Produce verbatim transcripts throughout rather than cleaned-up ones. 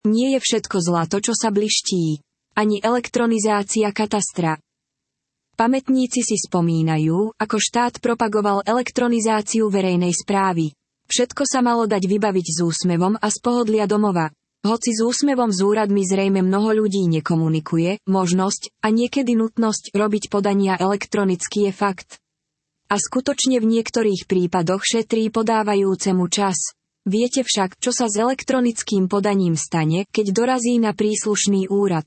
Nie je všetko zlato, čo sa bliští. Ani elektronizácia katastra. Pamätníci si spomínajú, ako štát propagoval elektronizáciu verejnej správy. Všetko sa malo dať vybaviť s úsmevom a z pohodlia domova. Hoci s úsmevom s úradmi zrejme mnoho ľudí nekomunikuje, možnosť a niekedy nutnosť robiť podania elektronicky je fakt. A skutočne v niektorých prípadoch šetrí podávajúcemu čas. Viete však, čo sa s elektronickým podaním stane, keď dorazí na príslušný úrad.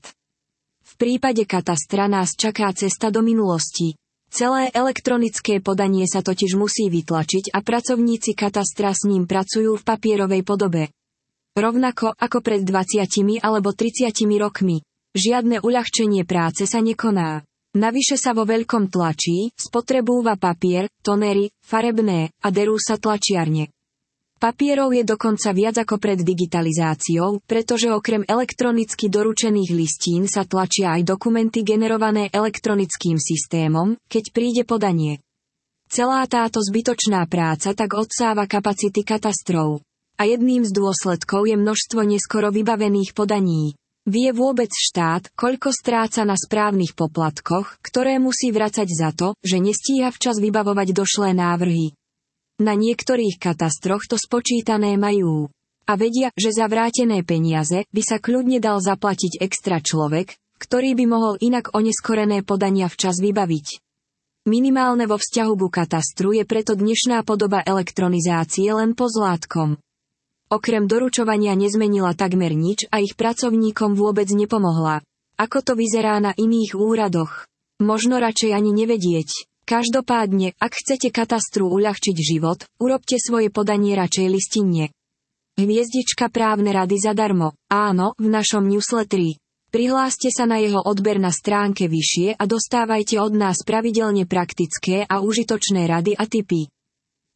V prípade katastra nás čaká cesta do minulosti. Celé elektronické podanie sa totiž musí vytlačiť a pracovníci katastra s ním pracujú v papierovej podobe. Rovnako ako pred dvadsiatimi alebo tridsiatimi rokmi. Žiadne uľahčenie práce sa nekoná. Navyše sa vo veľkom tlačí, spotrebúva papier, tonery, farebné a derú sa tlačiarne. Papierov je dokonca viac ako pred digitalizáciou, pretože okrem elektronicky doručených listín sa tlačia aj dokumenty generované elektronickým systémom, keď príde podanie. Celá táto zbytočná práca tak odsáva kapacity katastrov. A jedným z dôsledkov je množstvo neskoro vybavených podaní. Vie vôbec štát, koľko stráca na správnych poplatkoch, ktoré musí vracať za to, že nestíha včas vybavovať došlé návrhy. Na niektorých katastroch to spočítané majú. A vedia, že za vrátené peniaze by sa kľudne dal zaplatiť extra človek, ktorý by mohol inak oneskorené podania včas vybaviť. Minimálne vo vzťahu ku katastru je preto dnešná podoba elektronizácie len pozlátkom. Okrem doručovania nezmenila takmer nič a ich pracovníkom vôbec nepomohla. Ako to vyzerá na iných úradoch? Možno radšej ani nevedieť. Každopádne, ak chcete katastru uľahčiť život, urobte svoje podanie radšej listinne. Hviezdička právne rady zadarmo. Áno, v našom newsletteri. Prihláste sa na jeho odber na stránke vyššie a dostávajte od nás pravidelne praktické a užitočné rady a tipy.